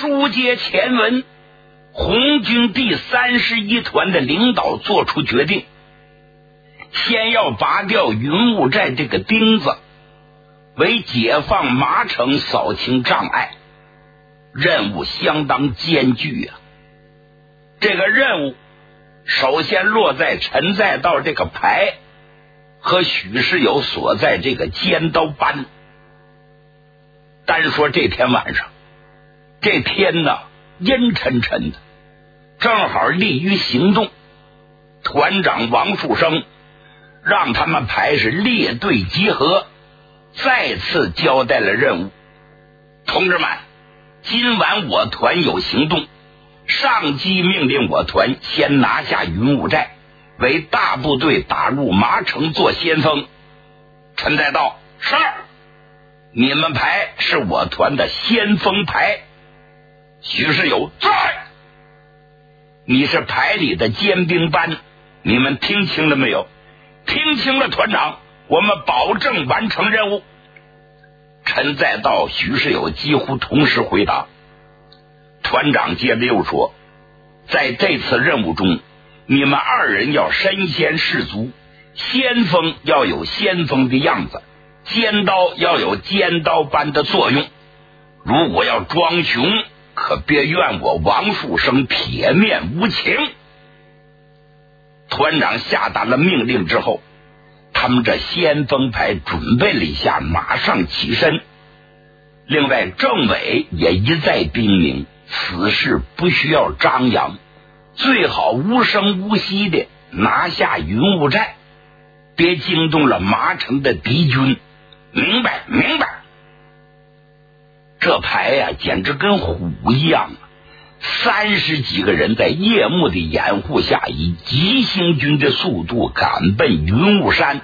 书接前文，红军第31团的领导做出决定，先要拔掉云雾寨这个钉子，为解放麻城扫清障碍。任务相当艰巨啊！这个任务首先落在陈再道这个排和许世友所在这个尖刀班。单说这天晚上，这天呢阴沉沉的，正好利于行动。团长王树声让他们排是列队集合，再次交代了任务：同志们，今晚我团有行动，上级命令我团先拿下云雾寨，为大部队打入麻城做先锋。陈再道：是。你们排是我团的先锋排。许世友：在。你是排里的尖兵班，你们听清了没有？听清了，团长，我们保证完成任务。陈再道、许世友几乎同时回答。团长接着又说，在这次任务中，你们二人要身先士卒，先锋要有先锋的样子，尖刀要有尖刀般的作用。如果要装穷，可别怨我王树声铁面无情。团长下达了命令之后，他们这先锋排准备了一下，马上起身。另外政委也一再叮咛，此事不需要张扬，最好无声无息的拿下云雾寨，别惊动了麻城的敌军。明白，明白。这排呀，简直跟虎一样，30几个人在夜幕的掩护下，以急行军的速度赶奔云雾山。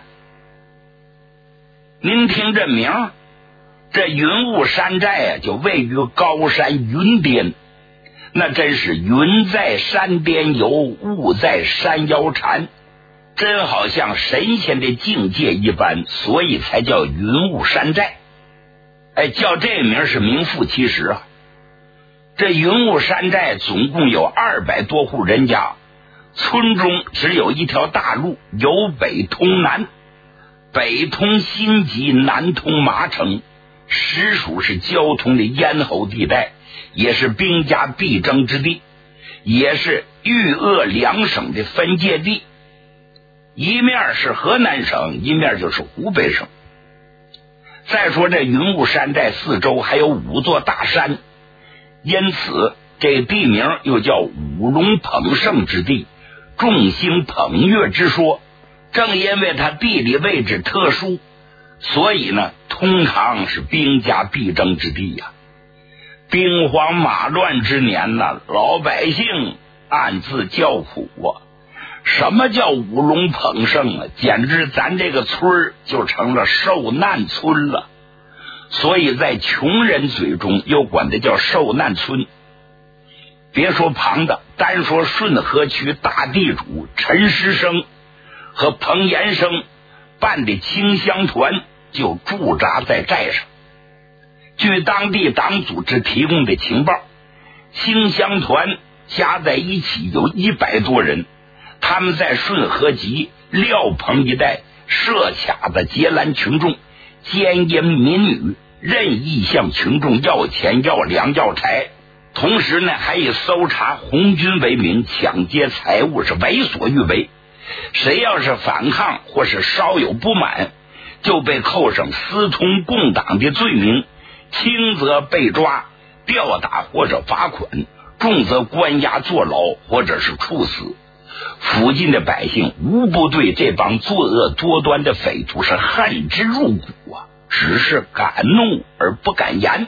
您听这名，这云雾山寨就位于高山云巅，那真是云在山巅游，雾在山腰缠，真好像神仙的境界一般，所以才叫云雾山寨。叫这名是名副其实啊。这云雾山寨总共有200多户人家，村中只有一条大路，由北通南，北通新集，南通麻城，实属是交通的咽喉地带，也是兵家必争之地，也是豫鄂两省的分界地。一面是河南省，一面就是湖北省。再说这云雾山寨四周还有5座大山，因此这地名又叫五龙捧盛之地，众星捧月之说。正因为它地理位置特殊，所以呢通常是兵家必争之地呀。兵荒马乱之年呢，老百姓暗自叫苦啊。什么叫五龙捧盛啊？简直咱这个村就成了受难村了。所以在穷人嘴中又管它叫受难村。别说旁的，单说顺河区大地主陈师生和彭延生办的清乡团就驻扎在寨上。据当地党组织提供的情报，清乡团加在一起有100多人，他们在顺河集、廖棚一带设卡子劫拦群众，奸淫民女，任意向群众要钱要粮要柴，同时呢还以搜查红军为名抢劫财物，是为所欲为。谁要是反抗或是稍有不满，就被扣上私通共党的罪名，轻则被抓吊打或者罚款，重则关押坐牢或者是处死。附近的百姓无不对这帮作恶多端的匪徒是恨之入骨啊，只是敢怒而不敢言。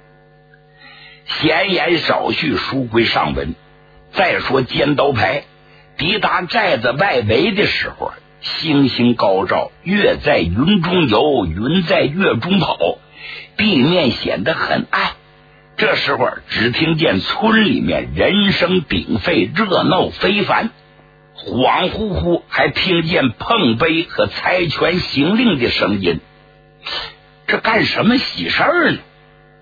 闲言少叙，书归上文。再说尖刀排抵达寨子外围的时候，星星高照，月在云中游，云在月中跑，地面显得很暗。这时候只听见村里面人声鼎沸，热闹非凡，恍惚惚还听见碰杯和猜拳行令的声音。这干什么喜事儿呢？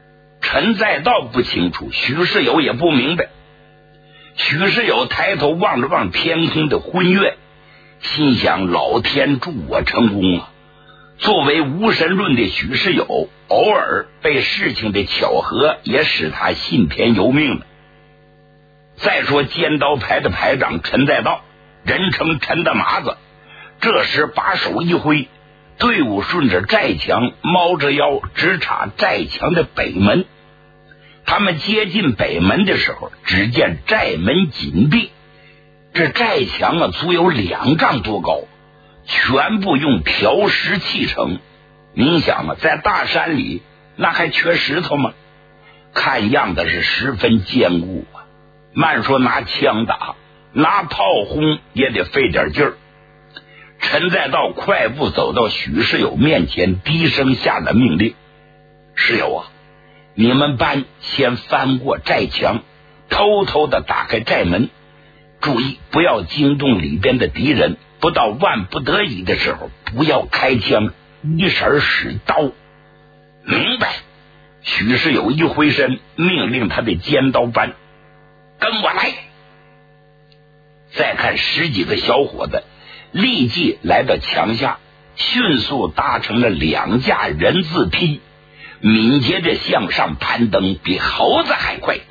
陈再道不清楚，许世友也不明白。许世友抬头望了望天空的昏月，心想老天助我成功啊！作为无神论的许世友，偶尔被事情的巧合也使他信天由命了。再说尖刀排的排长陈再道，人称陈大麻子，这时把手一挥，队伍顺着寨墙猫着腰直插寨墙的北门。他们接近北门的时候，只见寨门紧闭，这寨墙足有2丈多高，全部用条石砌成。您想在大山里那还缺石头吗？看样子是十分坚固啊！慢说拿枪打，拿炮轰也得费点劲儿。陈再道快步走到许世友面前，低声下了命令：世友啊，你们班先翻过寨墙，偷偷的打开寨门，注意不要惊动里边的敌人，不到万不得已的时候不要开枪，一时使刀。明白。许世友一挥身，命令他的尖刀班跟我来。再看10几个小伙子立即来到墙下，迅速搭成了2架人字梯，敏捷地向上攀登，比猴子还快。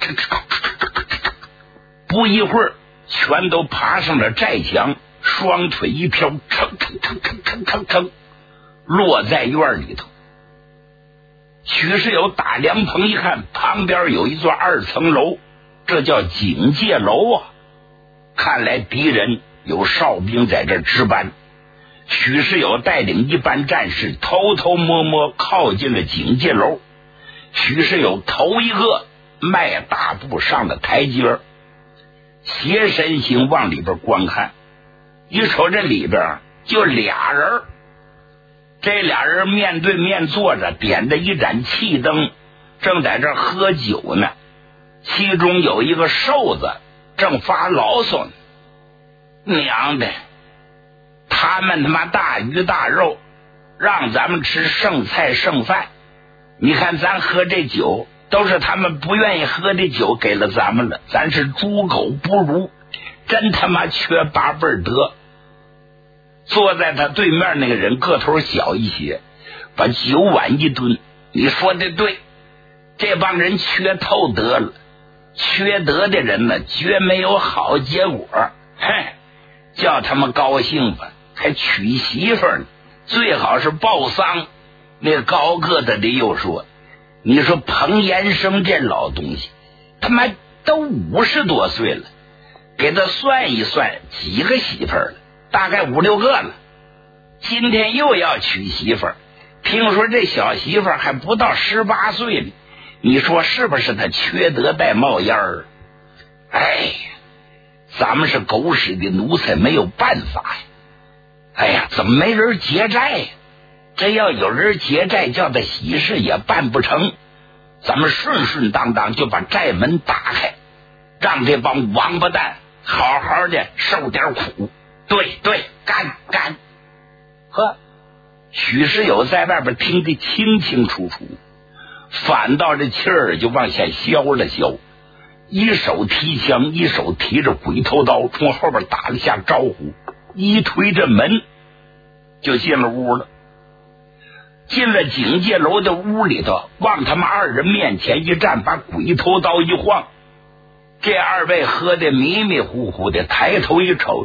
不一会儿全都爬上了寨墙，双腿一飘，噌，落在院里头。许世友打凉棚一看，旁边有一座2层楼，这叫警戒楼啊！看来敌人有哨兵在这值班。许世友带领一班战士偷偷摸摸靠近了警戒楼。许世友头一个迈大步上了台阶，斜身形往里边观看，一瞅这里边就俩人，这俩人面对面坐着，点着一盏气灯，正在这喝酒呢。其中有一个瘦子正发牢骚呢：娘的，他们他妈大鱼大肉，让咱们吃剩菜剩饭，你看咱喝这酒都是他们不愿意喝的酒给了咱们了，咱是猪狗不如，真他妈缺八辈德。坐在他对面那个人个头小一些，把酒碗一蹲：你说的对，这帮人缺透德了，缺德的人呢绝没有好结果。哼，叫他们高兴吧，还娶媳妇呢，最好是报丧。那高个子的又说：你说彭延生这老东西，他妈都50多岁了，给他算一算几个媳妇了，大概5、6个了。今天又要娶媳妇，听说这小媳妇还不到18岁呢，你说是不是他缺德带冒烟儿？哎呀，咱们是狗屎的奴才，没有办法呀。哎呀，怎么没人结债呀？真要有人结债，叫他喜事也办不成。咱们顺顺当当就把寨门打开，让这帮王八蛋好好的受点苦。对对，干！呵，许世友在外边听得清清楚楚，反倒这气儿就往下消了消，一手提枪，一手提着鬼头刀，从后边打了下招呼，一推着门就进了屋了。进了警戒楼的屋里头，往他们2人面前一站，把鬼头刀一晃。这2位喝得迷迷糊糊的，抬头一瞅，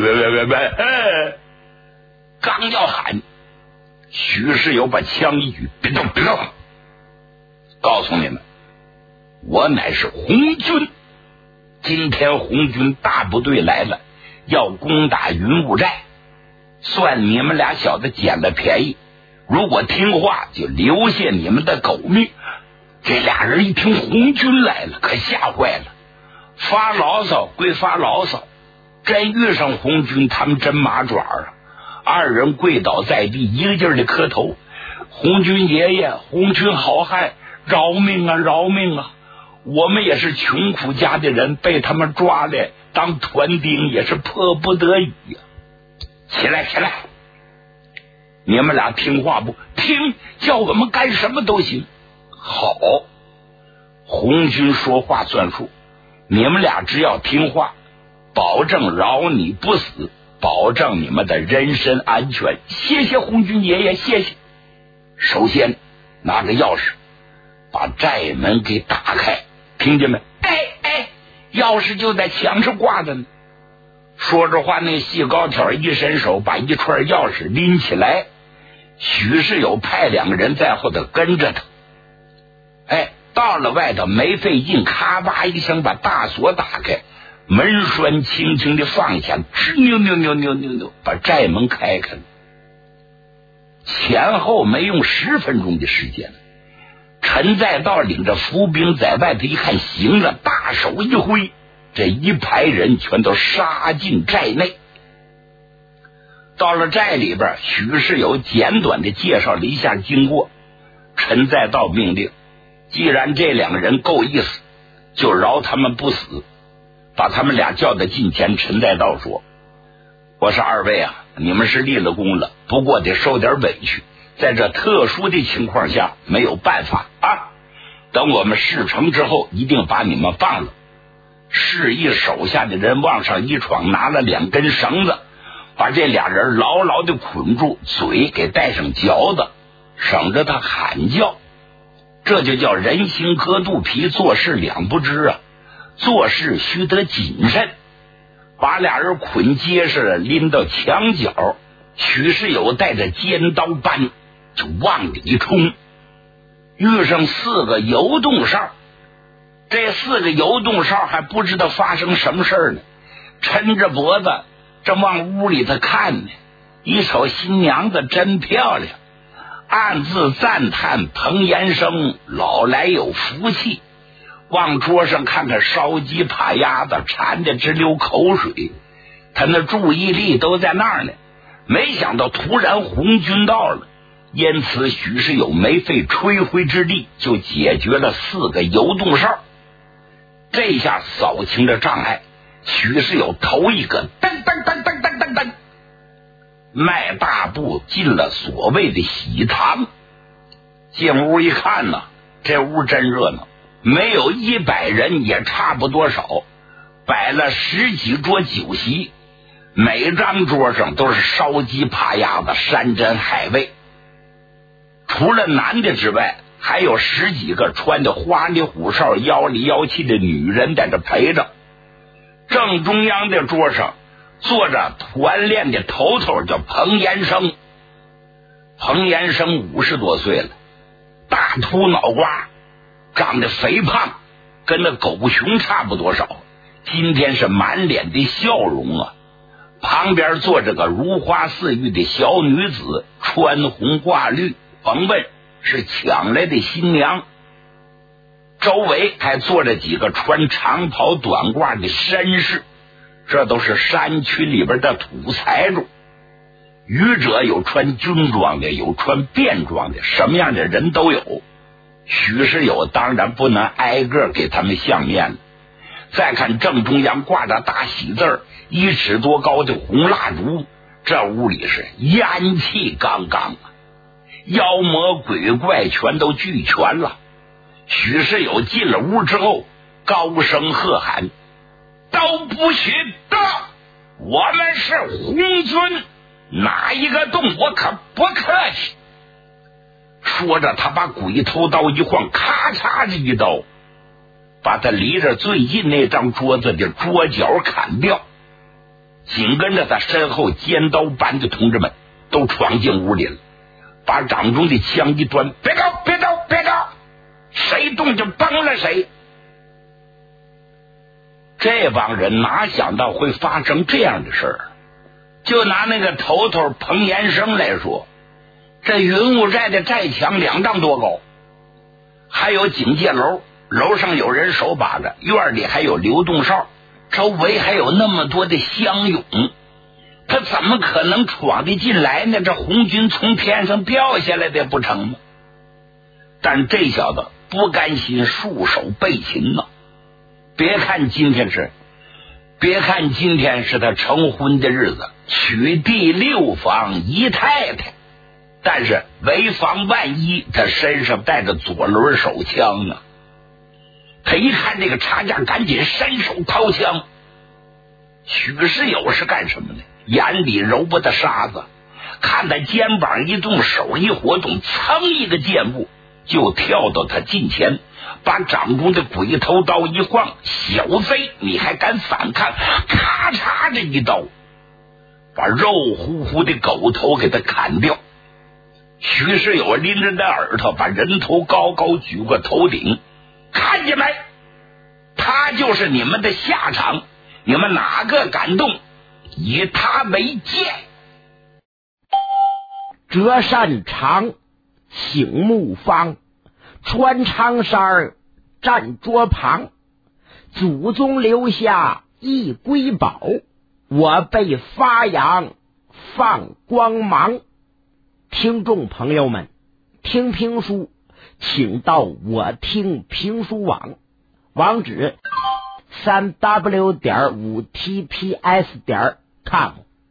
刚要喊，许世友把枪一举：别动，别动！告诉你们，我乃是红军，今天红军大部队来了，要攻打云雾寨，算你们俩小子捡了便宜，如果听话就留下你们的狗命。这俩人一听红军来了，可吓坏了，发牢骚归发牢骚，真遇上红军他们真麻爪啊！2人跪倒在地，一个劲儿的磕头：红军爷爷，红军好汉，饶命啊，饶命啊！我们也是穷苦家的人，被他们抓来当团丁也是迫不得已呀！起来，你们俩听话不？听，叫我们干什么都行。好， 红军说话算数，你们俩只要听话，保证饶你不死，保证你们的人身安全。谢谢红军爷爷，谢谢。首先拿着钥匙把寨门给打开，听见没？哎，钥匙就在墙上挂着呢。说着话，那细高挑一伸手把一串钥匙拎起来，许世友派2个人在后头跟着他。到了外头没费劲，咔吧一声把大锁打开，门栓轻轻的放下，吱扭扭扭扭扭扭，把寨门开开了。前后没用10分钟的时间，陈再道领着伏兵在外头一看，行了，大手一挥，这一排人全都杀进寨内。到了寨里边，许世友简短的介绍了一下经过。陈再道命令，既然这2个人够意思，就饶他们不死。把他们俩叫到近前，陈再道说：我说2位啊，你们是立了功了，不过得受点委屈，在这特殊的情况下没有办法啊。等我们事成之后，一定把你们放了。示意手下的人往上一闯，拿了2根绳子，把这俩人牢牢的捆住，嘴给带上嚼子，省着他喊叫。这就叫人心隔肚皮，做事两不知啊！做事须得谨慎。把俩人捆结实了，拎到墙角，许世友带着尖刀班就往里冲。遇上4个游动哨，这4个游动哨还不知道发生什么事呢，抻着脖子正往屋里头看呢。一瞅新娘子真漂亮，暗自赞叹彭延生老来有福气。往桌上看看烧鸡扒鸭子，馋得直流口水。他那注意力都在那儿呢，没想到突然红军到了，因此许世友没费吹灰之力就解决了4个游动哨。这下扫清了障碍，许世友头一个噔噔噔噔噔噔噔，迈大步进了所谓的喜堂。进屋一看呢，这屋真热闹，没有100人也差不多少，摆了10几桌酒席，每张桌上都是烧鸡扒鸭子、山珍海味。除了男的之外，还有10几个穿的花里胡哨、妖里妖气的女人在这陪着。正中央的桌上坐着团练的头头，叫彭延生。彭延生50多岁了，大秃脑瓜，长得肥胖，跟那狗熊差不多少。今天是满脸的笑容啊！旁边坐着个如花似玉的小女子，穿红挂绿，甭问是抢来的新娘。周围还坐着几个穿长袍短褂的绅士，这都是山区里边的土财主。愚者有穿军装的，有穿便装的，什么样的人都有。许世友当然不能挨个给他们相面了。再看正中央挂着大喜字，1尺多高的红蜡烛，这屋里是烟气杠杠啊，妖魔鬼怪全都俱全了。许世友进了屋之后，高声喝喊：都不许动！我们是红军，哪一个动我可不客气。说着他把鬼头刀一晃，咔嚓的一刀把他离着最近那张桌子的桌角砍掉。紧跟着他身后尖刀班的同志们都闯进屋里了，把掌中的枪一端：别动别动别动，谁动就崩了谁。这帮人哪想到会发生这样的事儿？就拿那个头头彭延生来说，这云雾寨的寨墙2丈多高，还有警戒楼，楼上有人手把着，院里还有流动哨，周围还有那么多的乡勇，他怎么可能闯得进来呢？这红军从天上掉下来的不成吗？但这小子不甘心束手被擒呢。别看今天是他成婚的日子，娶第6房姨太太，但是为防万一，他身上带着左轮手枪啊。 他一看这个差价，赶紧伸手掏枪。许世友是干什么呢？眼里揉不得沙子，看他肩膀一动，手一活动，噌一个箭步就跳到他近前，把掌中的鬼头刀一晃，小贼你还敢反抗？咔嚓这一刀，把肉乎乎的狗头给他砍掉。许世友拎着那耳朵，把人头高高举过头顶，看见没？他就是你们的下场，你们哪个敢动，以他为鉴。 折扇长，醒木方，穿长衫站桌旁，祖宗留下一瑰宝，我被发扬放光芒。听众朋友们，听评书请到我听评书网，网址3w.5tps.com。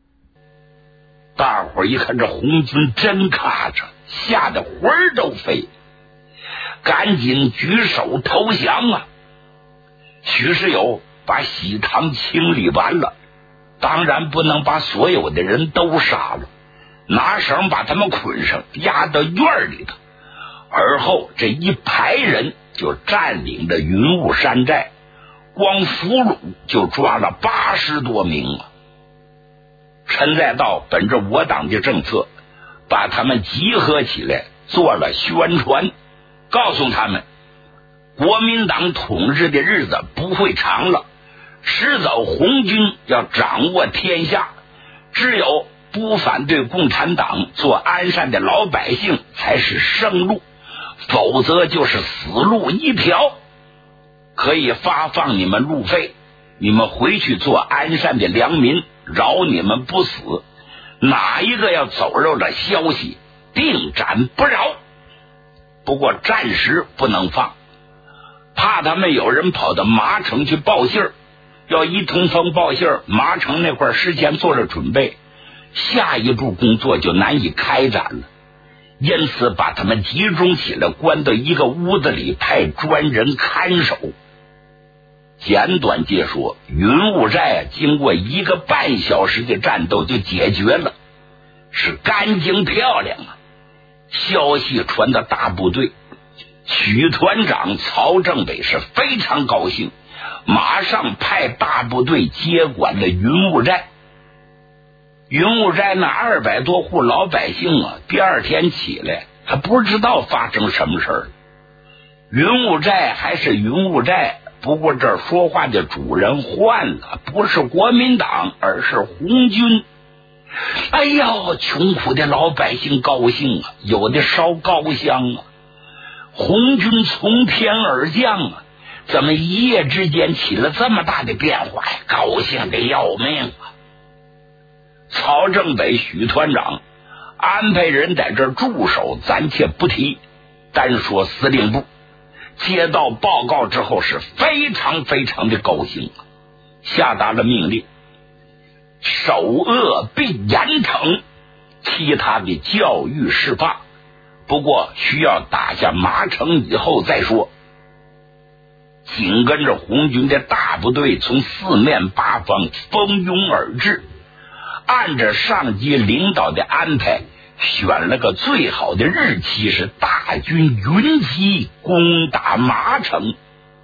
大伙儿一看这红军真卡着，吓得魂儿都飞，赶紧举手投降啊！许世友把喜堂清理完了，当然不能把所有的人都杀了，拿绳把他们捆上，压到院里头。而后这一排人就占领了云雾山寨，光俘虏就抓了80多名啊！陈再道本着我党的政策，把他们集合起来做了宣传，告诉他们国民党统治的日子不会长了，迟早红军要掌握天下，只有不反对共产党做安善的老百姓才是生路，否则就是死路一条。可以发放你们路费，你们回去做安善的良民，饶你们不死，哪一个要走漏了消息，定斩不饶。不过暂时不能放，怕他们有人跑到麻城去报信儿，要一通风报信儿，麻城那块事先做了准备，下一步工作就难以开展了。因此把他们集中起来，关到一个屋子里，派专人看守。简短截说，云雾寨经过1个半小时的战斗就解决了，是干净漂亮啊！消息传到大部队，许团长曹政委是非常高兴，马上派大部队接管了云雾寨。云雾寨那200多户老百姓啊，第二天起来还不知道发生什么事儿。云雾寨还是云雾寨，不过这儿说话的主人换了，不是国民党，而是红军。哎呦，穷苦的老百姓高兴啊，有的烧高香啊。红军从天而降啊，怎么一夜之间起了这么大的变化呀？高兴的要命啊！曹政委、许团长安排人在这儿驻守，暂且不提，单说司令部接到报告之后是非常非常的高兴，下达了命令，首恶必严惩，其他的教育释放，不过需要打下麻城以后再说。紧跟着红军的大部队从四面八方蜂拥而至，按着上级领导的安排，选了个最好的日期，是大军云集攻打麻城。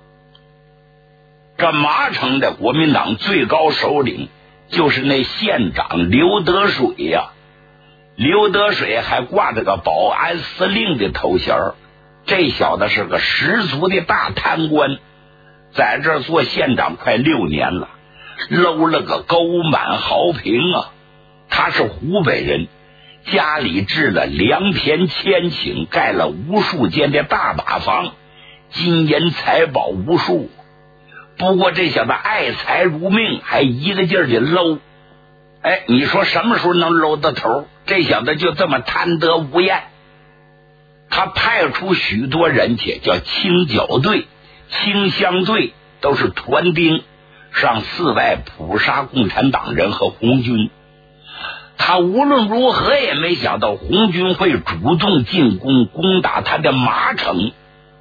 这麻城的国民党最高首领就是那县长刘德水呀，刘德水还挂着个保安司令的头衔，这小子是个十足的大贪官，在这儿做县长快6年了，搂了个沟满壕平啊。他是湖北人，家里置了良田千顷，盖了无数间的大瓦房，金银财宝无数。不过这小子爱财如命，还一个劲儿的搂。哎，你说什么时候能搂到头？这小子就这么贪得无厌。他派出许多人去，叫清剿队、清乡队，都是团兵，上4外捕杀共产党人和红军。他无论如何也没想到红军会主动进攻，攻打他的麻城。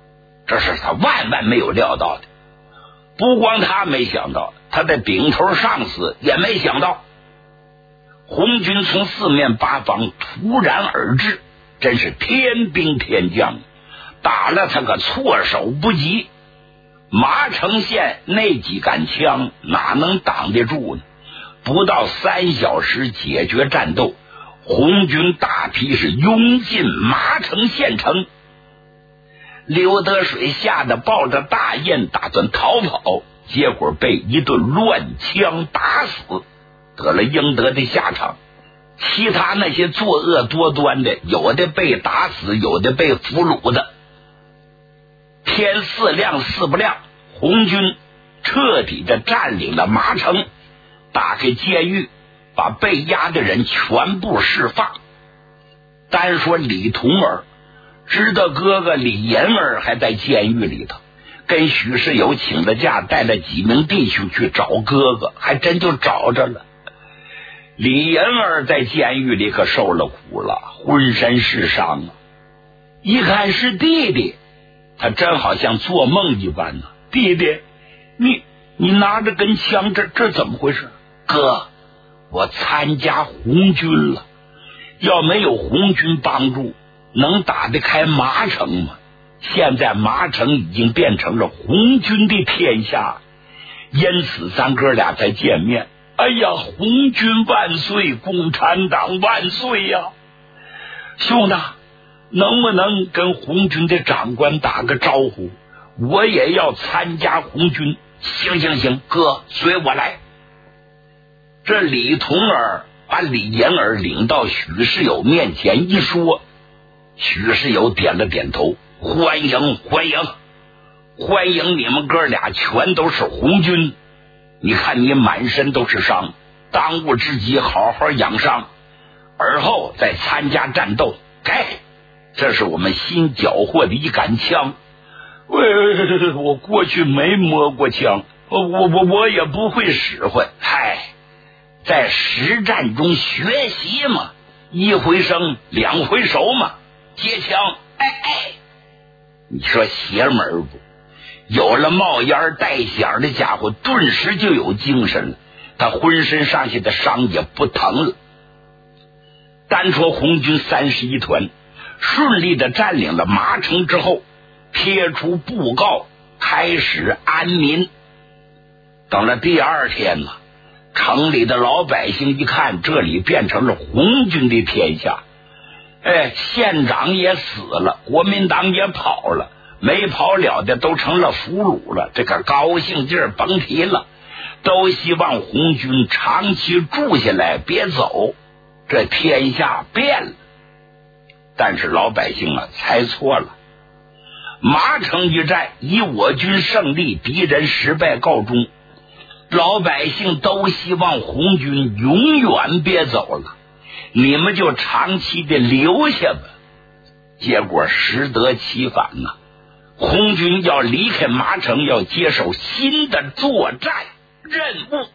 这是他万万没有料到的。不光他没想到，他的顶头上司也没想到。红军从四面八方突然而至，真是天兵天将，打了他个措手不及。麻城县那几杆枪哪能挡得住呢？不到3小时解决战斗，红军大批是涌进麻城县城。刘德水吓得抱着大雁打算逃跑，结果被一顿乱枪打死，得了应得的下场。其他那些作恶多端的，有的被打死，有的被俘虏的。天4亮4不亮，红军彻底的占领了麻城，打开监狱，把被押的人全部释放。单说李童儿，知道哥哥李银儿还在监狱里头，跟许世友请了假，带了几名弟兄去找哥哥，还真就找着了。李银儿在监狱里可受了苦了，浑身是伤啊！一看是弟弟，他真好像做梦一般呢。弟弟，你拿着根枪，这怎么回事？哥，我参加红军了，要没有红军帮助，能打得开麻城吗？现在麻城已经变成了红军的天下，因此咱哥俩才见面。哎呀，红军万岁，共产党万岁呀！兄弟，能不能跟红军的长官打个招呼？我也要参加红军。行，哥，随我来。这李童儿把李银儿领到许世友面前一说，许世友点了点头，欢迎你们哥俩全都是红军。你看你满身都是伤，当务之急好好养伤，而后再参加战斗。这是我们新缴获的一杆枪。我过去没摸过枪，我也不会使唤。在实战中学习嘛，一回生两回熟嘛，接枪。你说邪门不？有了冒烟带响的家伙顿时就有精神了，他浑身上下的伤也不疼了。单说红军31团顺利的占领了麻城之后，贴出布告，开始安民。等了第2天呢，城里的老百姓一看这里变成了红军的天下，县长也死了，国民党也跑了，没跑了的都成了俘虏了，这个高兴劲儿甭提了，都希望红军长期住下来，别走，这天下变了。但是老百姓猜错了，麻城一战以我军胜利，敌人失败告终，老百姓都希望红军永远别走了，你们就长期的留下吧。结果适得其反呐，红军要离开麻城，要接受新的作战任务。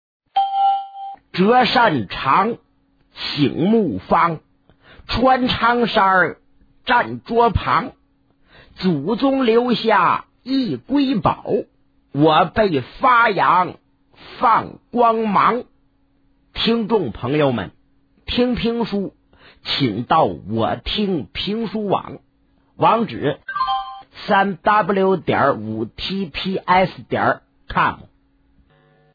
折扇长，醒木方，穿长衫站桌旁，祖宗留下一瑰宝，我被发扬放光芒。听众朋友们，听评书请到我听评书网，网址3w.5tps.com